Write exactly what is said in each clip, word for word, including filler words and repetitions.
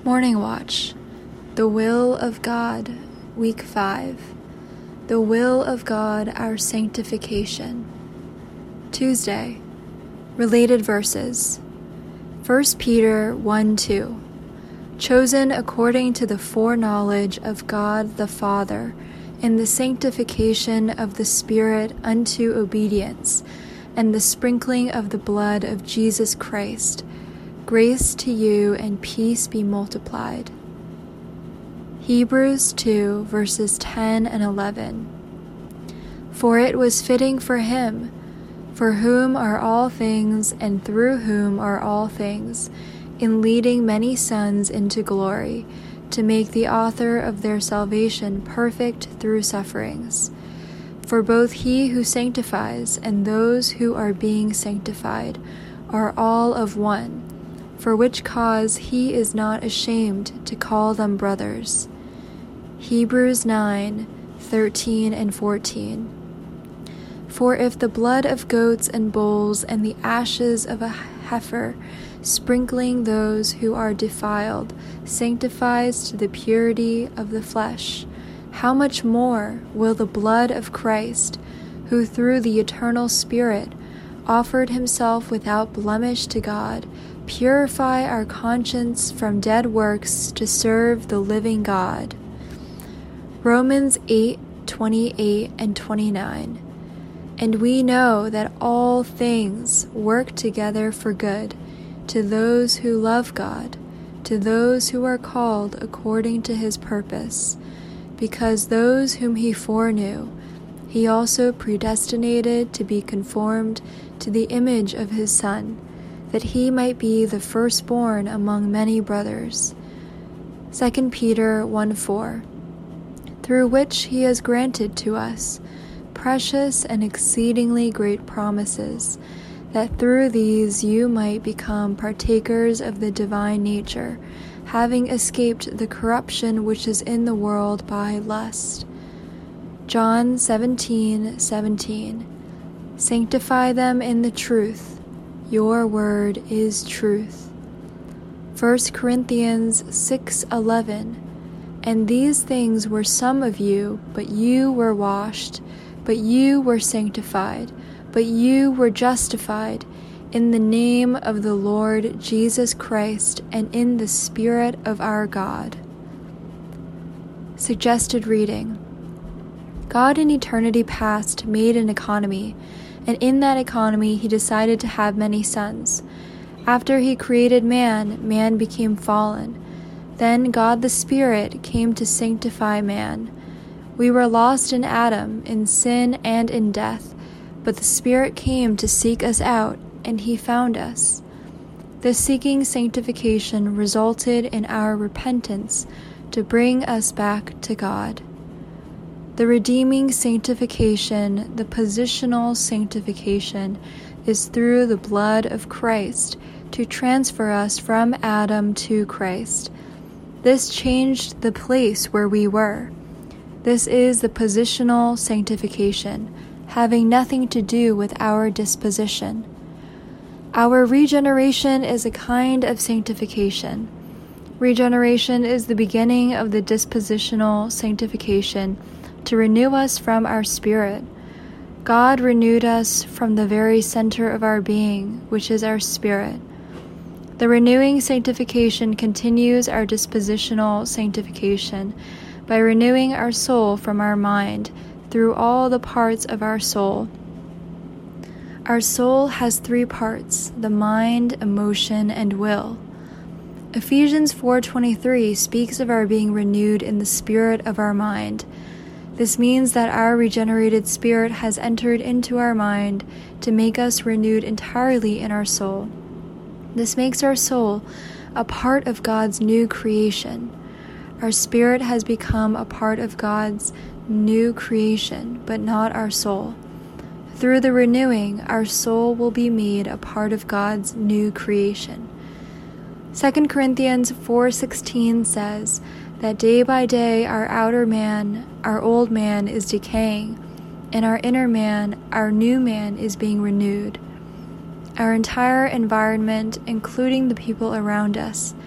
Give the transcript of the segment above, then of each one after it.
Morning Watch, The Will of God, Week five. The Will of God, Our Sanctification. Tuesday. Related verses. First Peter one two. Chosen according to the foreknowledge of God the Father, in the sanctification of the Spirit unto obedience, and the sprinkling of the blood of Jesus Christ. Grace to you and peace be multiplied. Hebrews two, verses ten and eleven. For it was fitting for him, for whom are all things, and through whom are all things, in leading many sons into glory, to make the author of their salvation perfect through sufferings. For both he who sanctifies and those who are being sanctified are all of one, for which cause he is not ashamed to call them brothers. Hebrews nine, thirteen and fourteen. For if the blood of goats and bulls and the ashes of a heifer, sprinkling those who are defiled, sanctifies to the purity of the flesh, how much more will the blood of Christ, who through the eternal Spirit offered himself without blemish to God, purify our conscience from dead works to serve the living God. Romans eight, twenty-eight and twenty-nine. And we know that all things work together for good, to those who love God, to those who are called according to his purpose, because those whom he foreknew, he also predestinated to be conformed to the image of his Son, that he might be the firstborn among many brothers. Second Peter one four. Through which he has granted to us precious and exceedingly great promises, that through these you might become partakers of the divine nature, having escaped the corruption which is in the world by lust. John seventeen seventeen. Sanctify them in the truth. Your word is truth. First Corinthians six eleven. And these things were some of you, but you were washed, but you were sanctified, but you were justified in the name of the Lord Jesus Christ and in the Spirit of our God. Suggested reading. God in eternity past made an economy, and in that economy he decided to have many sons. After he created man, man became fallen. Then God the Spirit came to sanctify man. We were lost in Adam, in sin and in death, but the Spirit came to seek us out, and he found us. This seeking sanctification resulted in our repentance to bring us back to God. The redeeming sanctification, the positional sanctification, is through the blood of Christ to transfer us from Adam to Christ. This changed the place where we were. This is the positional sanctification, having nothing to do with our disposition. Our regeneration is a kind of sanctification. Regeneration is the beginning of the dispositional sanctification to renew us from our spirit. God renewed us from the very center of our being, which is our spirit. The renewing sanctification continues our dispositional sanctification by renewing our soul from our mind through all the parts of our soul. Our soul has three parts: the mind, emotion, and will. Ephesians four twenty-three speaks of our being renewed in the spirit of our mind. This means that our regenerated spirit has entered into our mind to make us renewed entirely in our soul. This makes our soul a part of God's new creation. Our spirit has become a part of God's new creation, but not our soul. Through the renewing, our soul will be made a part of God's new creation. Second Corinthians four sixteen says that day by day our outer man, our old man, is decaying, and our inner man, our new man, is being renewed. Our entire environment, including the people around us,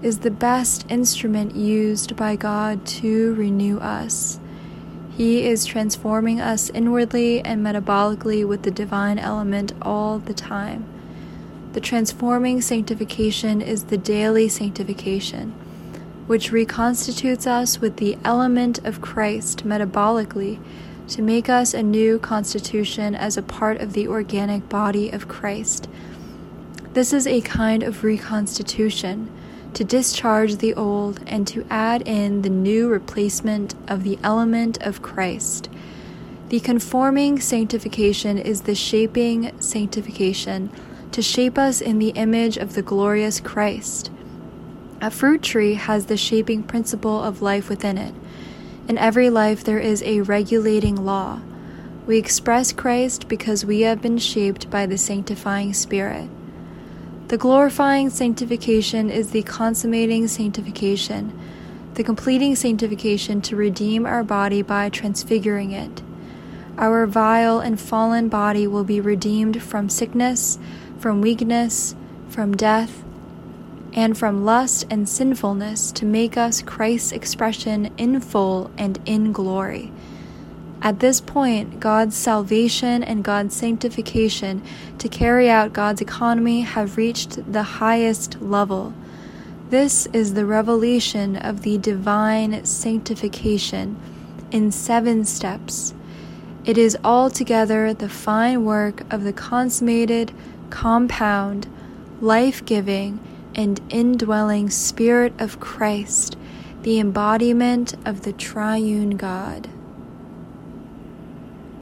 is the best instrument used by God to renew us. He is transforming us inwardly and metabolically with the divine element all the time. The transforming sanctification is the daily sanctification, which reconstitutes us with the element of Christ metabolically to make us a new constitution as a part of the organic body of Christ. This is a kind of reconstitution, to discharge the old and to add in the new replacement of the element of Christ. The conforming sanctification is the shaping sanctification, to shape us in the image of the glorious Christ. A fruit tree has the shaping principle of life within it. In every life there is a regulating law. We express Christ because we have been shaped by the sanctifying Spirit. The glorifying sanctification is the consummating sanctification, the completing sanctification to redeem our body by transfiguring it. Our vile and fallen body will be redeemed from sickness, from weakness, from death, and from lust and sinfulness to make us Christ's expression in full and in glory. At this point, God's salvation and God's sanctification to carry out God's economy have reached the highest level. This is the revelation of the divine sanctification in seven steps. It is altogether the fine work of the consummated, compound, life-giving, and indwelling Spirit of Christ, the embodiment of the triune God.